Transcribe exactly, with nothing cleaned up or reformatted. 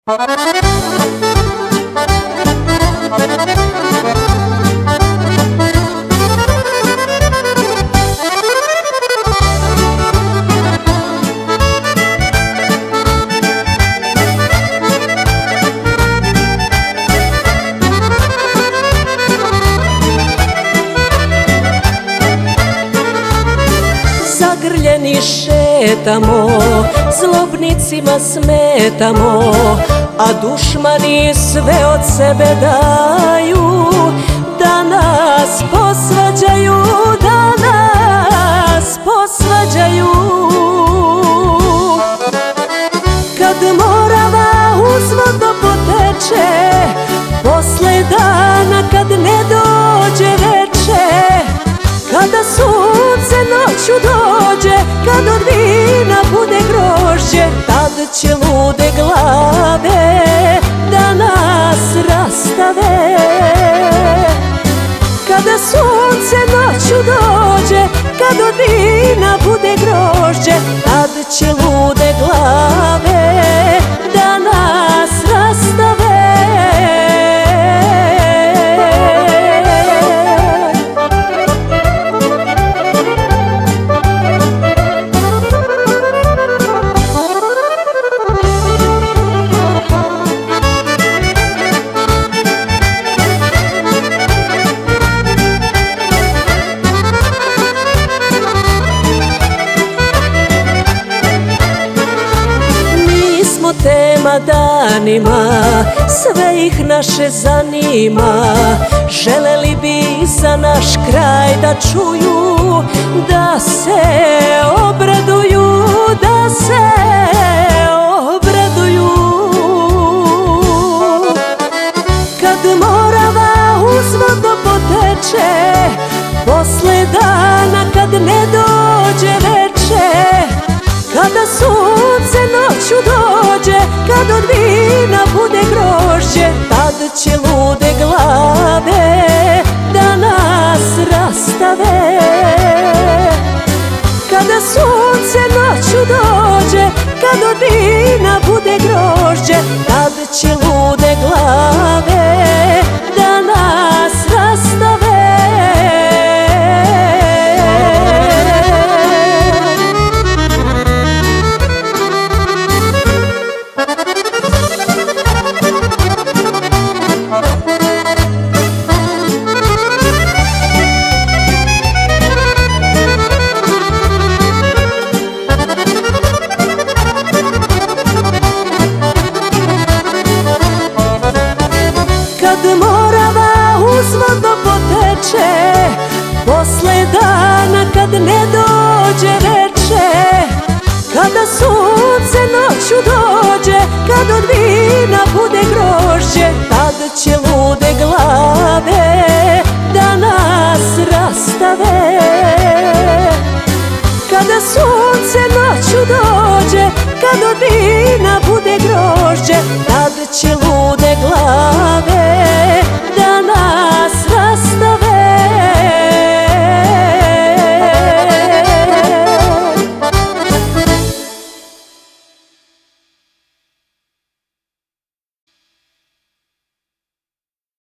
Zagrljeni šetamo, zlobnicima smetamo, a dušmani sve od sebe daju, da nas posvađaju, da nas posvađaju. Kad Morava uzvodno poteče, posle dana kad ne dođe veče, kada sunce noću dođe, kad od vina bude grožđe, tad će lude glave da nas rastave. Kada sunce noću dođe, kad od vina bude grožđe, tad će lude glave da nas rastave. Tema danima, sve ih naše zanima, želeli bi za naš kraj da čuju, da se obraduju, da se obraduju. Kad Morava uzvodno poteče, posle dana kad ne dođe veče, kada sunce noću dođe, kad od vina bude grožđe, tad će lude glave da nas rastave. Kada sunce noću dođe, kad od vina bude grožđe, tad će lude glave da nas rastave. Kad Morava uzvodno poteče, posle dana kad ne dođe veče, kada sunce noću dođe, kad od vina bude grožđe, tad će lude glave da nas rastave. Kada sunce noću dođe, kad od vina bude grožđe, tad će lude